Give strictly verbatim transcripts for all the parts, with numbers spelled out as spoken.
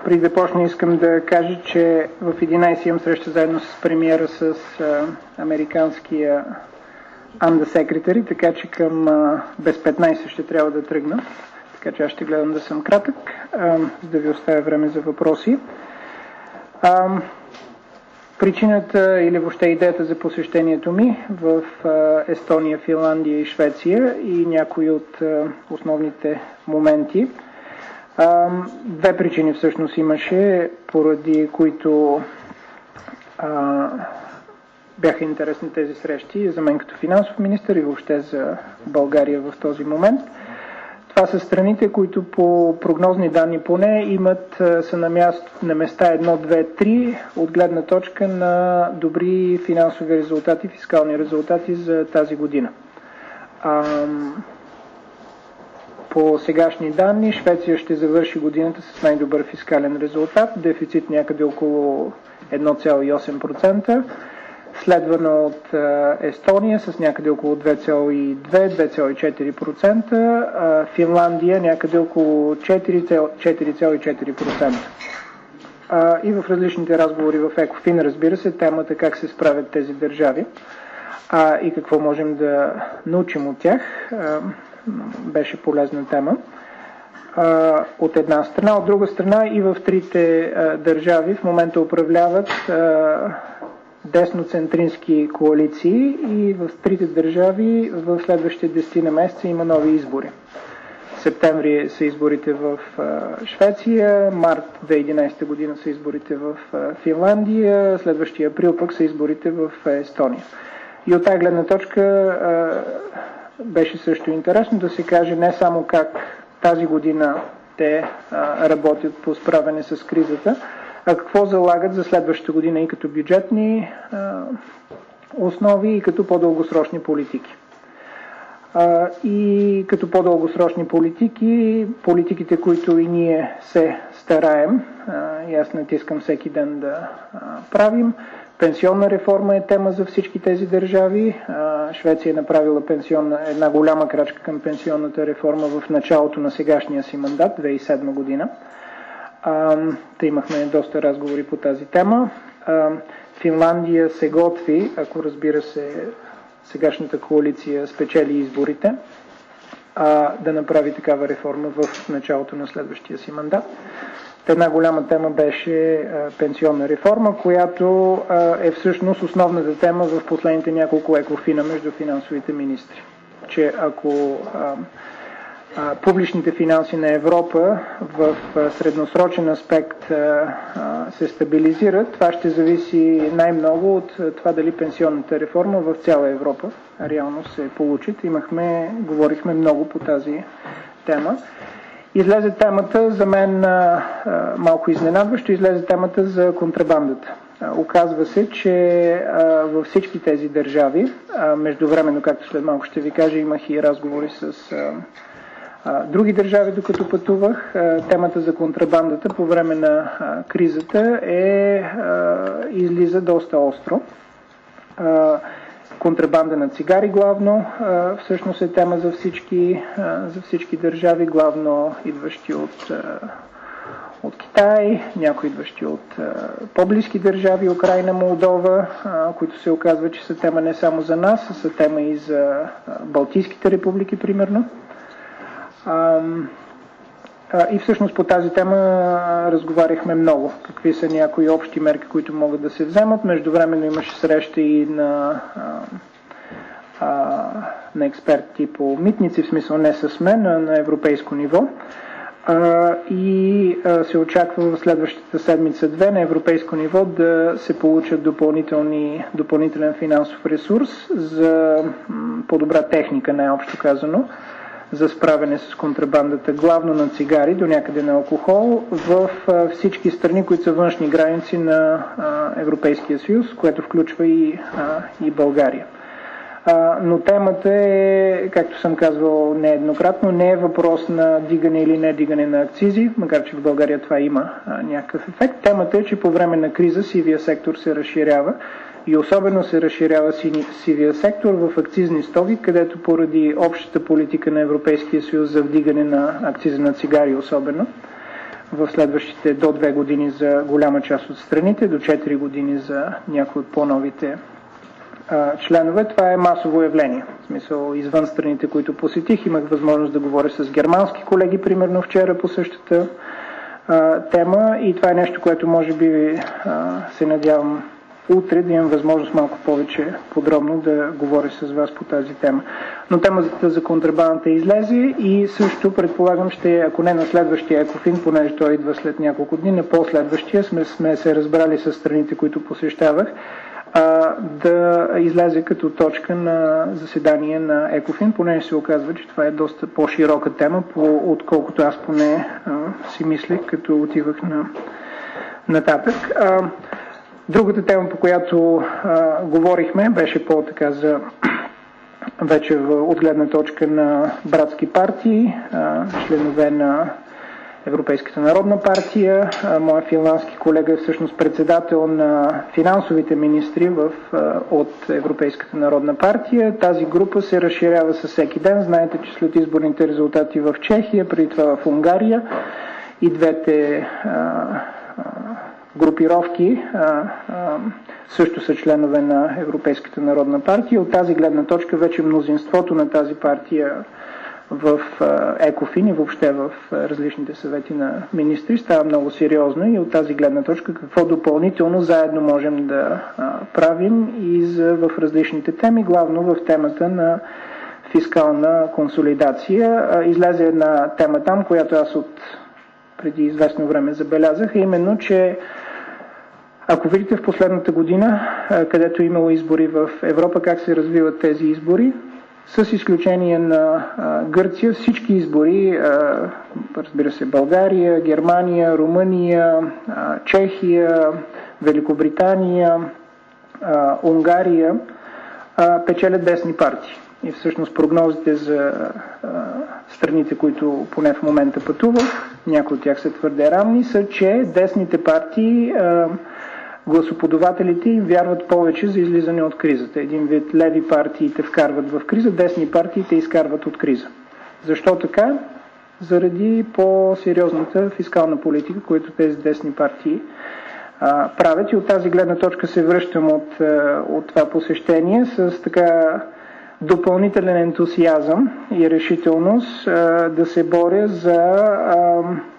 Преди да почна искам да кажа, че в единайсет имам среща заедно с премиера с а, американския undersecretary, така че към а, без петнайсет ще трябва да тръгна. Така че аз ще гледам да съм кратък, а, за да ви оставя време за въпроси. А, причината или въобще идеята за посещението ми в а, Естония, Финландия и Швеция и някои от а, основните моменти. А, две причини всъщност имаше, поради които а, бяха интересни тези срещи за мен като финансов министър и въобще за България в този момент. Това са страните, които по прогнозни данни поне имат, са на, място, на места едно, две, три от гледна точка на добри финансови резултати, фискални резултати за тази година. А, по сегашни данни Швеция ще завърши годината с най-добър фискален резултат, дефицит някъде около едно цяло и осем процента, следвано от Естония с някъде около две цяло и две до две цяло и четири процента, Финландия някъде около четири цяло и четири процента. И в различните разговори в Екофин, разбира се, темата как се справят тези държави а, и какво можем да научим от тях беше полезна тема. А, от една страна, от друга страна и в трите а, държави в момента управляват а, десноцентрински коалиции и в трите държави в следващите десет на месеца има нови избори. В септември са изборите в а, Швеция, март две хиляди и единайсета година са изборите в а, Финландия, следващия април пък са изборите в а, Естония. И от тази гледна точка а, беше също интересно да се каже не само как тази година те а, работят по справяне с кризата, а какво залагат за следващата година и като бюджетни а, основи и като по-дългосрочни политики. А, и като по-дългосрочни политики, политиките, които и ние се стараем, а, и аз натискам всеки ден да а, правим. Пенсионна реформа е тема за всички тези държави. А, Швеция е направила пенсионна, една голяма крачка към пенсионната реформа в началото на сегашния си мандат, две хиляди и седма година. А, те имахме доста разговори по тази тема. А, Финландия се готви, ако разбира се сегашната коалиция спечели изборите, а, да направи такава реформа в началото на следващия си мандат. Една голяма тема беше а, пенсионна реформа, която а, е всъщност основната тема в последните няколко екофина между финансовите министри. Че ако а, а, публичните финанси на Европа в а, средносрочен аспект а, а, се стабилизират, това ще зависи най-много от а, това дали пенсионната реформа в цяла Европа реално се получи. Имахме, говорихме много по тази тема. Излезе темата, за мен а, малко изненадващо, излезе темата за контрабандата. А, оказва се, че а, във всички тези държави, а, междувременно, както след малко ще ви кажа, имах и разговори с а, а, други държави, докато пътувах. А, темата за контрабандата по време на а, кризата е а, излиза доста остро. А, Контрабанда на цигари главно, всъщност е тема за всички, за всички държави, главно идващи от, от Китай, някои идващи от по-близки държави, Украйна, Молдова, които се оказва, че са тема не само за нас, а са тема и за Балтийските републики, примерно. И всъщност по тази тема разговаряхме много. Какви са някои общи мерки, които могат да се вземат. Междувременно имаше среща и на, а, на експерти по митници, в смисъл не с мен, а на европейско ниво. А, и а, се очаква в следващата седмица-две на европейско ниво да се получат допълнителни, допълнителен финансов ресурс за м, по-добра техника, най-общо казано, за справяне с контрабандата, главно на цигари, до някъде на алкохол, в а, всички страни, които са външни граници на а, Европейския съюз, което включва и, а, и България. А, но темата е, както съм казвал нееднократно, не е въпрос на дигане или не дигане на акцизи, макар че в България това има а, някакъв ефект. Темата е, че по време на криза сивия сектор се разширява и особено се разширява сивия сектор в акцизни стоки, където поради общата политика на Европейския съюз за вдигане на акциза на цигари особено, в следващите до две години за голяма част от страните, до четири години за някои от по-новите а, членове. Това е масово явление. В смисъл, извън страните, които посетих, имах възможност да говоря с германски колеги, примерно вчера по същата а, тема, и това е нещо, което може би а, се надявам утре да имам възможност малко повече подробно да говоря с вас по тази тема. Но темата за контрабандата излезе и също предполагам ще, ако не на следващия Екофин, понеже той идва след няколко дни, на по-следващия сме, сме се разбрали с страните, които посещавах, а, да излезе като точка на заседание на Екофин, понеже се оказва, че това е доста по-широка тема, по, отколкото аз поне а, си мислех, като отивах на нататък. А, Другата тема, по която а, говорихме, беше по-така за вече в, от гледна точка на братски партии, а, членове на Европейската народна партия. А, моя финландски колега е всъщност председател на финансовите министри в, а, от Европейската народна партия. Тази група се разширява със всеки ден. Знаете, че след изборните резултати в Чехия, преди това в Унгария, и двете а, а, групировки а, а, също са членове на Европейската народна партия. От тази гледна точка вече мнозинството на тази партия в а, Екофин и въобще в а, различните съвети на министри става много сериозно, и от тази гледна точка какво допълнително заедно можем да а, правим и за, в различните теми, главно в темата на фискална консолидация. А, излезе една тема там, която аз от преди известно време забелязах, е именно, че ако видите в последната година, където е имало избори в Европа, как се развиват тези избори, с изключение на Гърция, всички избори, разбира се, България, Германия, Румъния, Чехия, Великобритания, Унгария, печелят десни партии. И всъщност прогнозите за а, страните, които поне в момента пътувах, някои от тях са твърде равни, са, че десните партии, а, гласоподавателите им вярват повече за излизане от кризата. Един вид леви партии те вкарват в криза, десни партии те изкарват от криза. Защо така? Заради по-сериозната фискална политика, която тези десни партии а, правят. И от тази гледна точка се връщам от, а, от това посещение с така допълнителен ентусиазъм и решителност а, да се боря за а,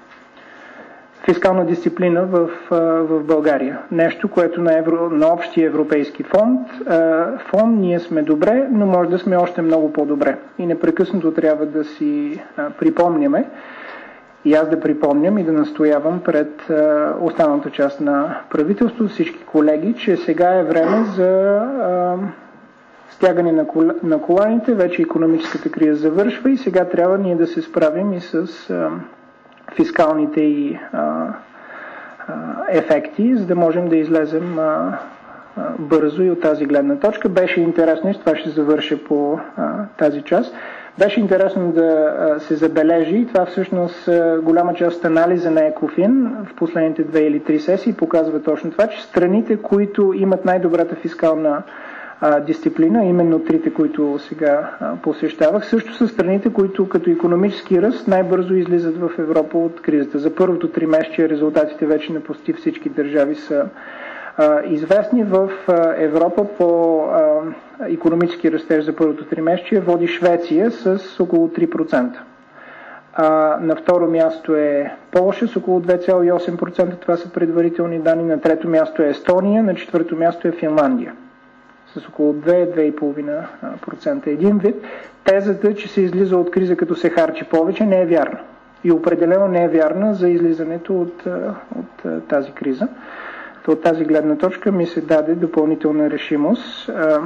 фискална дисциплина в, а, в България. Нещо, което на, евро, на общия европейски фонд, а, фонд ние сме добре, но може да сме още много по-добре. И непрекъснато трябва да си а, припомняме, и аз да припомням и да настоявам пред а, останалата част на правителството, всички колеги, че сега е време за а, стягане на, кол... на коланите, вече икономическата криза завършва и сега трябва ние да се справим и с а, фискалните и а, а, ефекти, за да можем да излезем а, а, бързо и от тази гледна точка. Беше интересно, и с това ще завърша по а, тази част, беше интересно да а, се забележи, и това всъщност а, голяма част от анализа на Екофин в последните две или три сесии показва точно това, че страните, които имат най-добрата фискална дисциплина, именно трите, които сега а, посещавах, също са страните, които като икономически ръст най-бързо излизат в Европа от кризата. За първото тримесечие резултатите вече на почти всички държави са а, известни. В а, Европа по а, икономически растеж за първото тримесечие води Швеция с около три процента. А, на второ място е Полша с около две цяло и осем процента, това са предварителни данни. На трето място е Естония, на четвърто място е Финландия с около две до две цяло и пет процента. Един вид, тезата, че се излиза от криза като се харчи повече, не е вярна. И определено не е вярна за излизането от, от тази криза. То от тази гледна точка ми се даде допълнителна решимост а,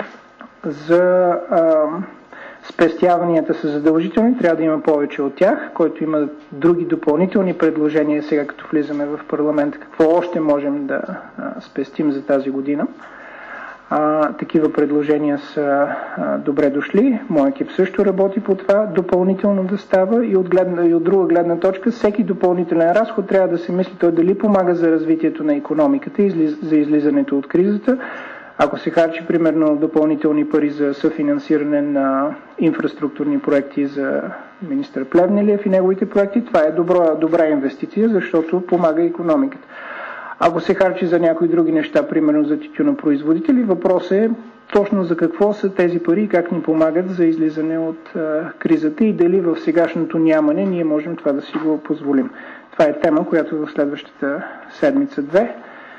за а, спестяванията са задължителни, трябва да има повече от тях, който има други допълнителни предложения сега, като влизаме в парламента, какво още можем да а, спестим за тази година. А, такива предложения са а, добре дошли. Моя екип също работи по това допълнително да става, и от, гледна, и от друга гледна точка всеки допълнителен разход трябва да се мисли той дали помага за развитието на икономиката и излиз, за излизането от кризата, Ако се харчи примерно допълнителни пари за съфинансиране на инфраструктурни проекти за министър Плевнелиев и неговите проекти, това е добра, добра инвестиция, защото помага икономиката. Ако се харчи за някои други неща, примерно за тютюнопроизводители, въпрос е точно за какво са тези пари и как ни помагат за излизане от а, кризата и дали в сегашното нямане ние можем това да си го позволим. Това е тема, която в следващата седмица-две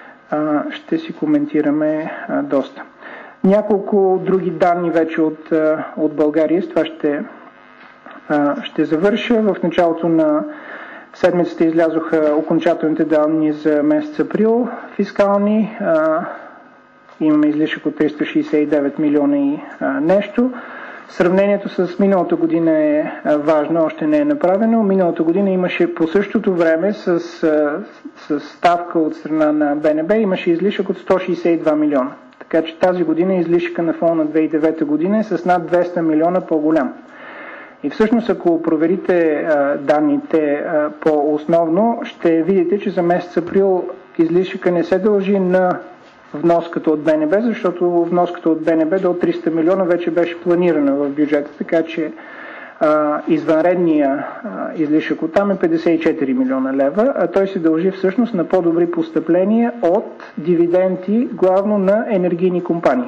ще си коментираме а, доста. Няколко други данни вече от, а, от България, с това ще, а, ще завърша. В началото на седмицата излязоха окончателните данни за месец април фискални. А, имаме излишък от триста шейсет и девет милиона и а, нещо. Сравнението с миналата година е важно, още не е направено. Миналата година имаше по същото време с, с ставка от страна на БНБ, имаше излишък от сто шейсет и два милиона. Така че тази година излишъка на фона на две хиляди и девета година е с над двеста милиона по-голям. И всъщност, ако проверите а, данните а, по-основно, ще видите, че за месец април излишъка не се дължи на вноската от БНБ, защото вноската от БНБ до триста милиона вече беше планирана в бюджета, така че а, извънредния а, излишък от там е петдесет и четири милиона лева, а той се дължи всъщност на по-добри постъпления от дивиденти, главно на енергийни компании.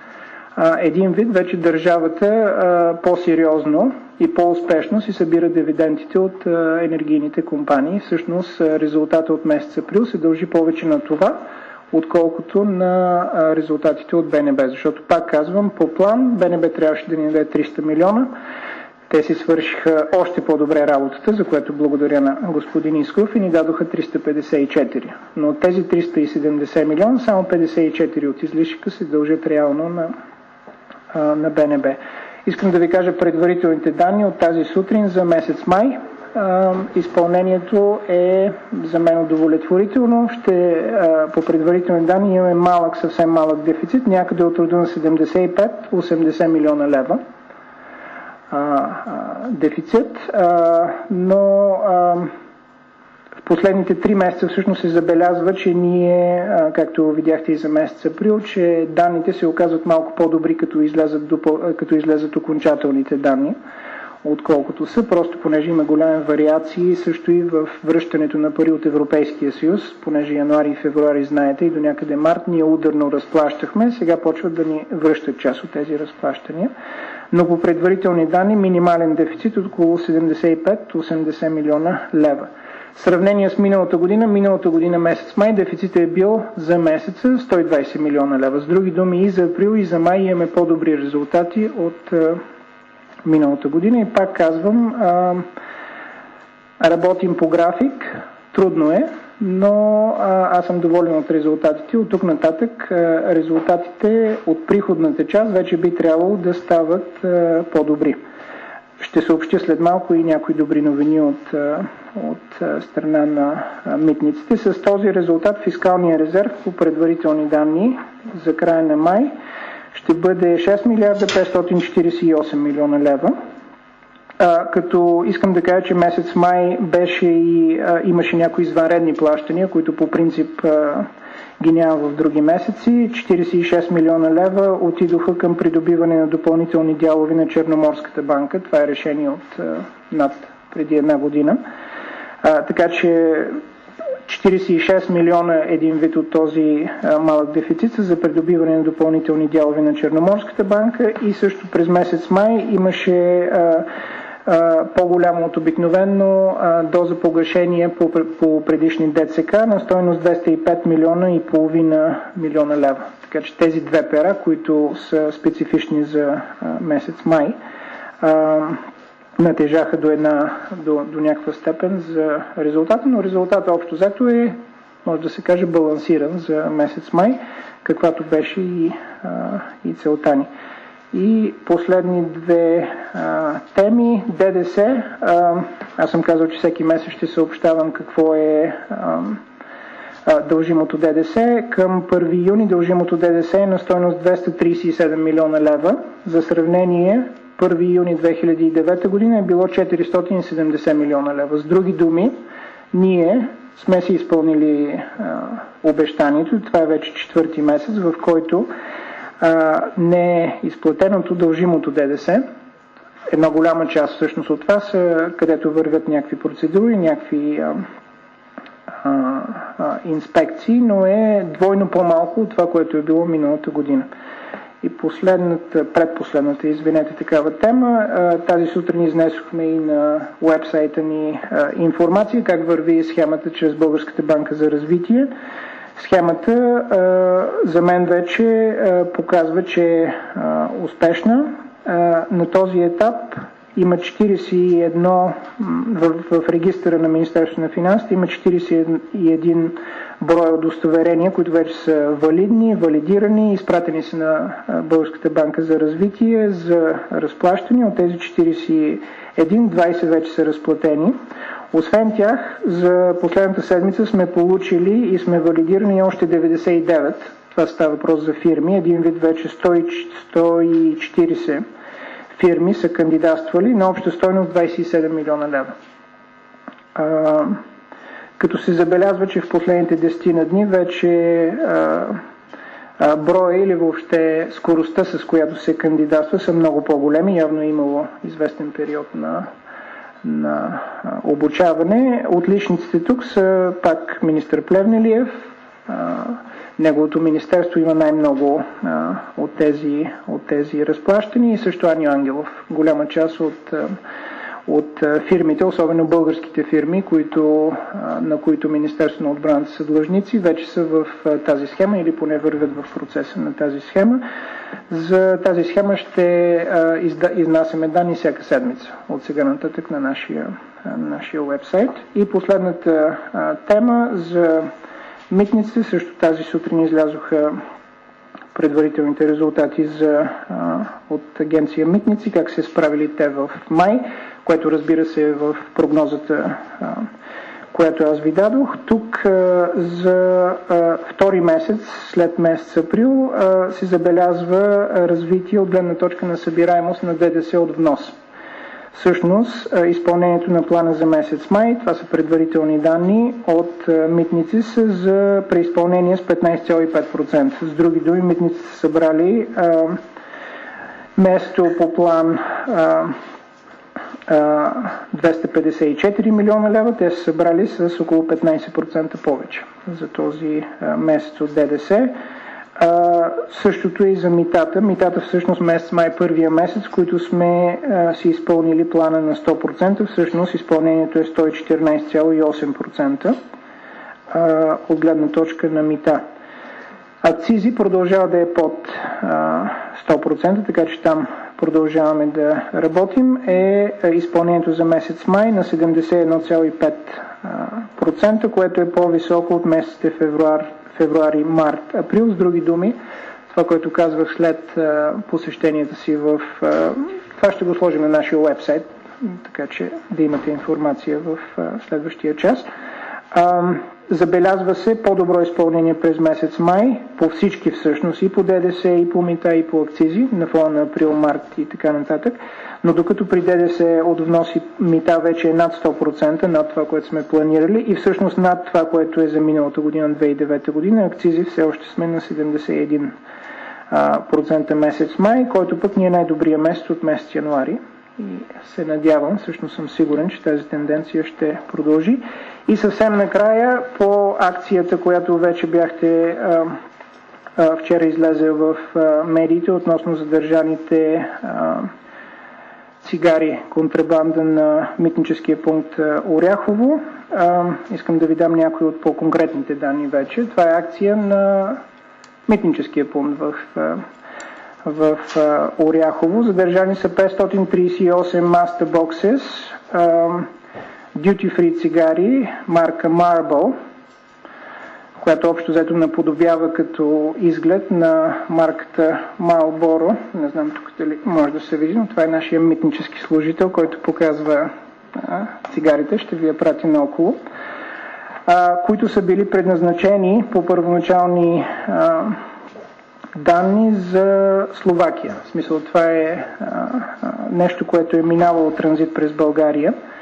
А, един вид вече държавата а, по-сериозно и по-успешно си събира дивидендите от а, енергийните компании. Всъщност резултата от месец април се дължи повече на това, отколкото на резултатите от БНБ. Защото, пак казвам, по план БНБ трябваше да ни даде триста милиона. Те си свършиха още по-добре работата, за което благодаря на господин Искров и ни дадоха триста петдесет и четири. Но от тези триста и седемдесет милиона, само петдесет и четири от излишъка се дължат реално на, на БНБ. Искам да ви кажа предварителните данни от тази сутрин за месец май. Изпълнението е за мен удовлетворително. Ще, по предварителни данни имаме малък, съвсем малък дефицит, някъде от рода на седемдесет и пет до осемдесет милиона лева дефицит, но в последните три месеца всъщност се забелязва, че ние, както видяхте и за месец април, че данните се оказват малко по-добри, като излезат, като излезат окончателните данни, отколкото са, просто понеже има голями вариации също и в връщането на пари от Европейския съюз, понеже януари и февруари, знаете, и до някъде март ние ударно разплащахме, сега почват да ни връщат част от тези разплащания. Но по предварителни данни минимален дефицит от около седемдесет и пет до осемдесет милиона лева. В сравнение с миналата година, миналата година месец май дефицитът е бил за месеца сто и двадесет милиона лева. С други думи, и за април и за май имаме по-добри резултати от миналата година и пак казвам, а, работим по график, трудно е, но а, аз съм доволен от резултатите. От тук нататък а, резултатите от приходната част вече би трябвало да стават а, по-добри. Ще съобщя след малко и някои добри новини от, а, от а, страна на а, митниците. С този резултат фискалния резерв по предварителни данни за края на май ще бъде шест милиарда петстотин четиридесет и осем милиона лева. А, като искам да кажа, че месец май беше и а, имаше някои извънредни плащания, които по принцип а, ги няма в други месеци. четиридесет и шест милиона лева отидоха към придобиване на допълнителни дялове на Черноморската банка. Това е решение от а, над преди една година. А, така че четиридесет и шест милиона един вид от този а, малък дефицит за придобиване на допълнителни дялове на Черноморската банка и също през месец май имаше а, а, по-голямо от обикновено а, доза погашение по, по предишни ДЦК на стойност двеста и пет милиона и половина милиона лева. Така че тези две пера, които са специфични за а, месец май, а, натежаха до една, до, до някаква степен за резултата, но резултатът общо взето е, може да се каже, балансиран за месец май, каквато беше и, а, и целта ни. И последни две а, теми, ДДС. А, аз съм казал, че всеки месец ще съобщавам какво е а, а, дължимото ДДС. Към първи юни дължимото ДДС е на стойност двеста тридесет и седем милиона лева. За сравнение, първи юни две хиляди и девета година е било четиристотин и седемдесет милиона лева. С други думи, ние сме си изпълнили а, обещанието. Това е вече четвърти месец, в който а, не е изплатеното дължимото ДДС. Една голяма част всъщност от това са, където вървят някакви процедури, някакви а, а, а, инспекции, но е двойно по-малко от това, което е било миналата година. И последната, предпоследната, извинете, такава тема, а, тази сутрин изнесохме и на уебсайта ни а, информация как върви схемата чрез Българската банка за развитие. Схемата а, за мен вече а, показва, че е а, успешна. А, на този етап има четиридесет и едно в, в регистъра на Министерството на финансите, има четиридесет и един броя удостоверения, които вече са валидни, валидирани, изпратени са на Българската банка за развитие за разплащане. От тези четиридесет и един, двадесет вече са разплатени. Освен тях, за последната седмица сме получили и сме валидирани още деветдесет и девет. Това става въпрос за фирми. Един вид вече сто и четиридесет фирми са кандидатствали на обща стойност двадесет и седем милиона лева. А, като се забелязва, че в последните десет на дни вече а, а, броя или въобще скоростта, с която се кандидатства, са много по-големи. Явно е имало известен период на, на а, обучаване. Отличниците тук са пак министър Плевнелиев. А, неговото министерство има най-много а, от, тези, от тези разплащания и също Аню Ангелов. Голяма част от, а, от фирмите, особено българските фирми, които, а, на които Министерство на отбраната са длъжници, вече са в а, тази схема или поне вървят в процеса на тази схема. За тази схема ще а, изда, изнасяме данни всяка седмица от сега нататък на нашия, а, нашия уебсайт. И последната а, тема за митниците, също тази сутрин излязоха предварителните резултати за, а, от агенция Митници, как се справили те в май, което разбира се е в прогнозата, а, която аз ви дадох. Тук а, за а, втори месец, след месец април, а, се забелязва развитие от гледна точка на събираемост на ДДС от внос. Всъщност, изпълнението на плана за месец май, това са предварителни данни от митници, са за преизпълнение с петнадесет цяло и пет процента. С други думи, митници са събрали а, место по план а, а, двеста петдесет и четири милиона лева, те са събрали с около петнадесет процента повече за този а, месец от ДДС. А, същото е и за митата. Митата всъщност месец май, първия месец, които сме а, си изпълнили плана на сто процента, всъщност изпълнението е сто и четиринадесет цяло и осем процента а, от гледна точка на мита. Акцизи продължава да е под а, сто процента, така че там продължаваме да работим. Е изпълнението за месец май на седемдесет и едно цяло и пет процента, което е по-високо от месеците февруар, февруари, март, април. С други думи, това, което казвах след а, посещенията си в... А, това ще го сложим на нашия уебсайт, така че да имате информация в а, следващия час. А, забелязва се по-добро изпълнение през месец май, по всички всъщност, и по ДДС, и по мита, и по акцизи, на фона на април, март и така нататък. Но докато при ДДС от внос и мита вече е над сто процента, над това, което сме планирали, и всъщност над това, което е за миналата година, две хиляди и девета година, акцизи все още сме на седемдесет и един процента месец май, който пък ни е най-добрия месец от месец януари. И се надявам, всъщност съм сигурен, че тази тенденция ще продължи. И съвсем накрая по акцията, която вече бяхте а, а, вчера излезе в а, медиите относно задържаните а, цигари, контрабанда на митническия пункт а, Оряхово. А, искам да ви дам някои от по-конкретните данни вече. Това е акция на митническия пункт в а, в а, Оряхово. Задържани са петстотин тридесет и осем Master Boxes, duty free цигари, марка Marlboro, която общо взето наподобява като изглед на марката Marlboro. Не знам тук дали може да се види, но това е нашия митнически служител, който показва а, цигарите. Ще ви я прати наоколо. А, които са били предназначени по първоначални а, данни за Словакия. В смисъл, това е а, а, нещо, което е минавало транзит през България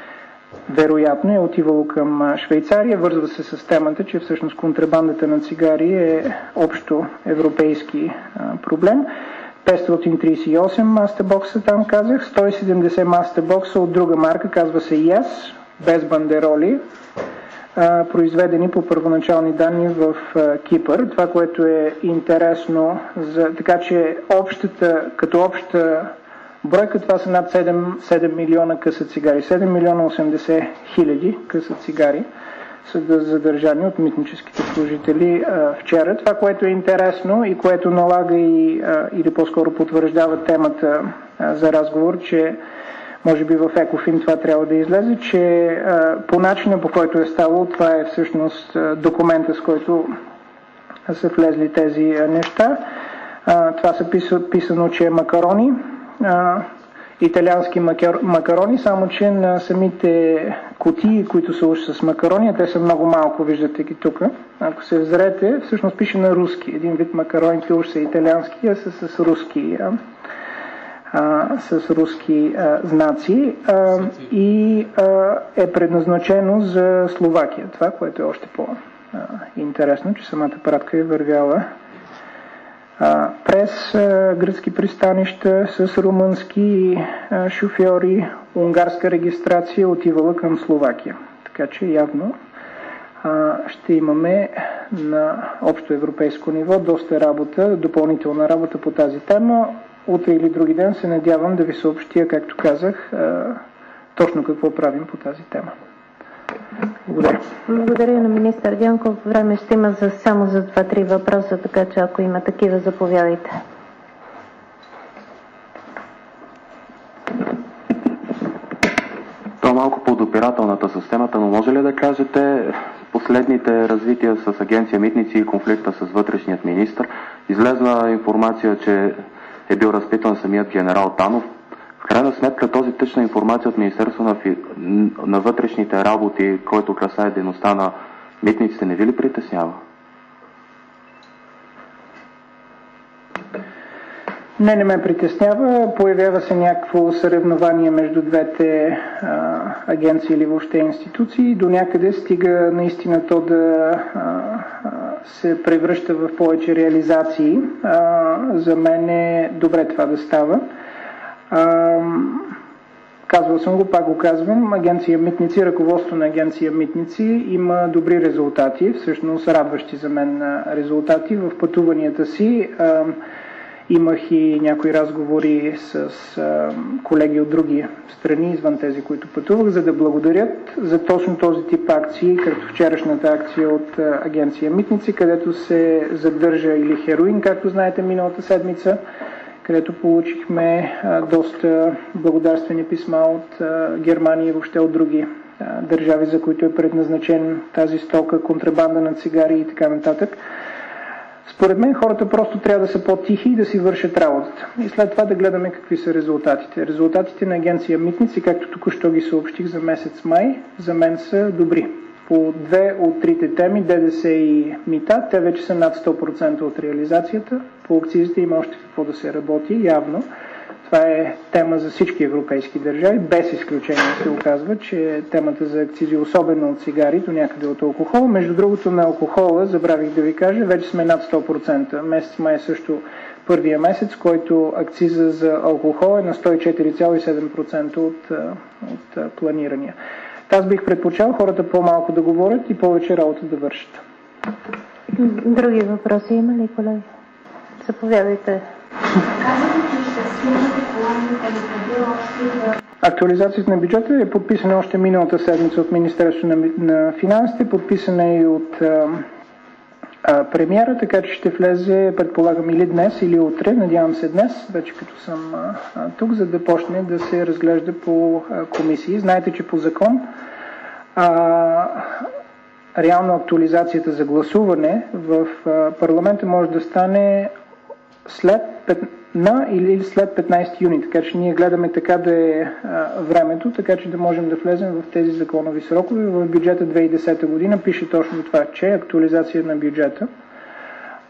вероятно е отивало към Швейцария. Вързва се с темата, че всъщност контрабандата на цигари е общо европейски проблем. петстотин тридесет и осем мастабокса там казах, сто и седемдесет мастабокса от друга марка, казва се Яс, без бандероли, произведени по първоначални данни в Кипър. Това, което е интересно, за, така че общата, като обща бройка, това са над седем милиона къса цигари. седем милиона осемдесет хиляди къса цигари са задържани от митническите служители а, вчера. Това, което е интересно и което налага и, а, или по-скоро потвърждава темата а, за разговор, че може би в Екофин това трябва да излезе, че а, по начина, по който е ставало, това е всъщност а, документа, с който са влезли тези а, неща. А, това са писано, писано, че е макарони, а, италиански макар, макарони, само че на самите кутии, които са уж с макарони, те са много малко, виждате ги тук. Ако се взрете, всъщност пише на руски. Един вид макароните уж са италиански, а са с руски а, а, с руски а, знаци а, и а, е предназначено за Словакия. Това, което е още по-интересно, че самата пратка е вървяла а, през а, гръцки пристанища с румънски а, шофьори, унгарска регистрация отивала към Словакия. Така че явно а, ще имаме на общо европейско ниво доста работа, допълнителна работа по тази тема. Утре или други ден се надявам да ви съобщя, както казах, точно какво правим по тази тема. Благодаря. Благодаря на министър Дянков. Време ще има за, само за два-три въпроса, така че ако има такива, заповядайте. То малко подопирателната системата, но може ли да кажете последните развития с агенция Митници и конфликта с вътрешният министър? Излезна информация, че е бил разпитан самият генерал Танов. В крайна сметка този тъчна информация от Министерство на, фи... на вътрешните работи, който касае дейността на митниците, не ви ли притеснява? Не, не ме притеснява. Появява се някакво съревнование между двете а, агенции или въобще институции. До някъде стига наистина то да а, а, се превръща в повече реализации. А, за мен е добре това да става. А, казвал съм го, пак го казвам. Агенция Митници, ръководство на агенция Митници има добри резултати, всъщност радващи за мен резултати в пътуванията си. А, Имах и някои разговори с а, колеги от други страни, извън тези, които пътувах, за да благодарят за точно този тип акции, като вчерашната акция от а, агенция Митници, където се задържа или хероин, както знаете, миналата седмица, където получихме а, доста благодарствени писма от а, Германия и въобще от други а, държави, за които е предназначен тази стока, контрабанда на цигари и така нататък. Според мен хората просто трябва да са по-тихи и да си вършат работата. И след това да гледаме какви са резултатите. Резултатите на агенция Митници, както току-що ги съобщих за месец май, за мен са добри. По две от трите теми, ДДС и мита, те вече са над сто процента от реализацията. По акцизите има още какво да се работи, явно. Това е тема за всички европейски държави. Без изключение се оказва, че темата за акцизи, особено от цигари, до някъде от алкохол. Между другото, на алкохола, забравих да ви кажа, вече сме над сто процента. Месец май е също първия месец, който акциза за алкохол е на сто и четири цяло и седем процента от, от планирания. Аз бих предпочел хората по-малко да говорят и повече работа да вършат. Други въпроси има ли, колеги? Заповядайте. Актуализацията на бюджета е подписана още миналата седмица от Министерството на, на финансите, подписана и от а, а, премиера, така че ще влезе, предполагам, или днес, или утре, надявам се днес, вече като съм а, а, тук, за да почне да се разглежда по а, комисии. Знаете, че по закон а, реално актуализацията за гласуване в а, парламента може да стане след на или след петнайсети юни, така че ние гледаме така да е а, времето, така че да можем да влезем в тези законови срокове. В бюджета две хиляди и десета година пише точно това, че актуализация на бюджета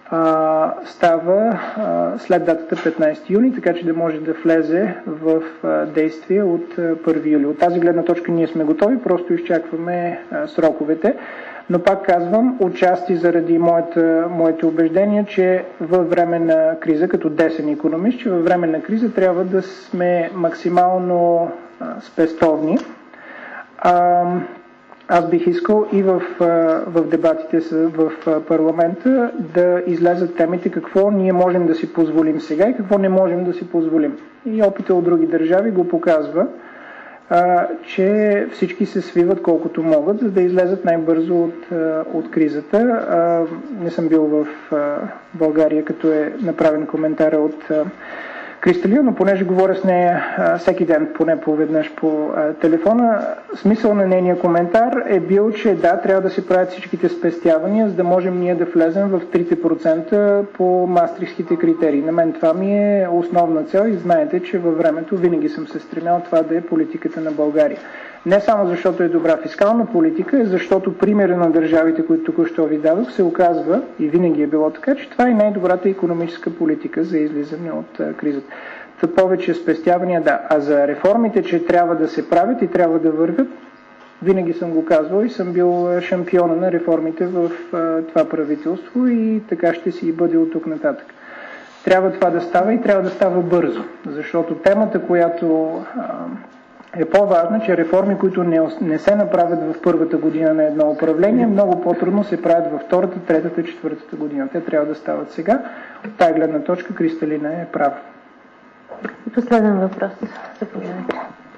а, става а, след датата петнайсети юни, така че да може да влезе в а, действие от а, първи юли. От тази гледна точка ние сме готови, просто изчакваме а, сроковете. Но пак казвам, отчасти заради моята, моите убеждения, че във време на криза, като десен икономист, че във време на криза трябва да сме максимално а, спестовни. А, аз бих искал и в, в дебатите в парламента да излязат темите какво ние можем да си позволим сега и какво не можем да си позволим. И опита от други държави го показва, а, че всички се свиват колкото могат, за да излезат най-бързо от, от кризата. А, не съм бил в а, България, като е направен коментар от а, Кристалина, но понеже говоря с нея а, всеки ден, поне поведнъж по а, телефона, смисъл на нейния коментар е бил, че да, трябва да се правят всичките спестявания, за да можем ние да влезем в трите процента по мастрихтските критерии. На мен това ми е основна цел и знаете, че във времето винаги съм се стремял това да е политиката на България. Не само защото е добра фискална политика, защото примера на държавите, които току-що ви дадох, се оказва, и винаги е било така, че това е най-добрата икономическа политика за излизане от а, кризата. Та повече спестявания, да. А за реформите, че трябва да се правят и трябва да вървят, винаги съм го казвал и съм бил шампиона на реформите в а, това правителство и така ще си и бъде от тук нататък. Трябва това да става и трябва да става бързо, защото темата, която а, е по-важно, че реформи, които не, не се направят в първата година на едно управление, много по-трудно се правят във втората, третата, четвъртата година. Те трябва да стават сега. От тази гледна точка Кристалина е права. Последен въпрос. Заповядайте.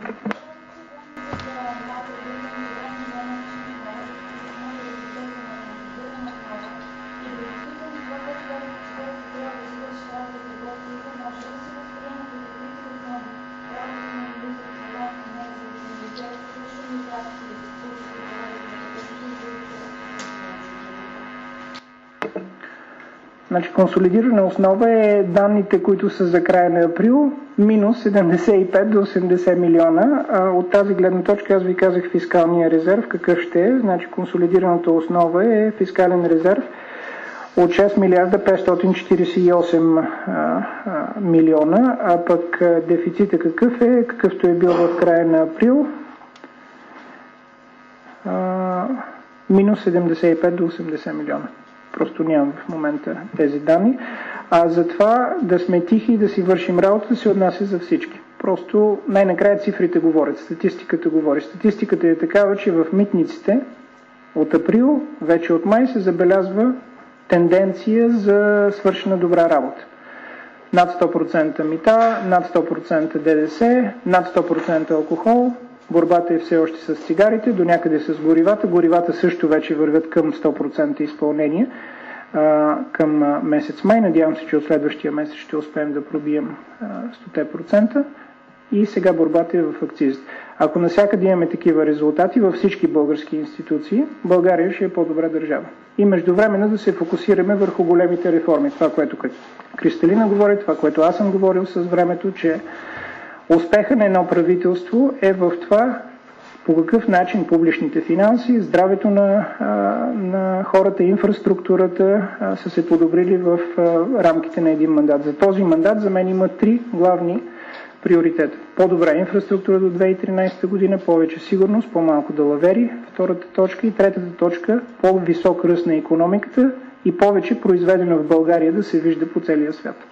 Значи консолидирана основа е данните, които са за края на април, минус седемдесет и пет до осемдесет милиона. А от тази гледна точка аз ви казах фискалния резерв, какъв ще е. Значи консолидираната основа е фискален резерв от шест милиарда петстотин четирийсет и осем а, а, милиона, а пък дефицита какъв е, какъвто е бил в края на април, а, минус седемдесет и пет до осемдесет милиона. Просто нямам в момента тези данни. А затова да сме тихи и да си вършим работа се отнася за всички. Просто най-накрая цифрите говорят, статистиката говори. Статистиката е такава, че в митниците от април, вече от май се забелязва тенденция за свършена добра работа. Над сто процента мита, над сто процента ДДС, над сто процента алкохол. Борбата е все още с цигарите, до някъде с горивата. Горивата също вече вървят към сто процента изпълнение а, към а, месец май. Надявам се, че от следващия месец ще успеем да пробием а, сто процента. И сега борбата е в акцизите. Ако навсякъде имаме такива резултати във всички български институции, България ще е по-добра държава. И междувременно да се фокусираме върху големите реформи. Това, което Кристалина говори, това, което аз съм говорил с времето, че успеха на едно правителство е в това по какъв начин публичните финанси, здравето на, на хората, инфраструктурата са се подобрили в рамките на един мандат. За този мандат за мен има три главни приоритета. По-добра инфраструктура до две хиляди и тринайсета година, повече сигурност, по-малко далавери, втората точка, и третата точка по-висок ръст на икономиката и повече произведено в България да се вижда по целия свят.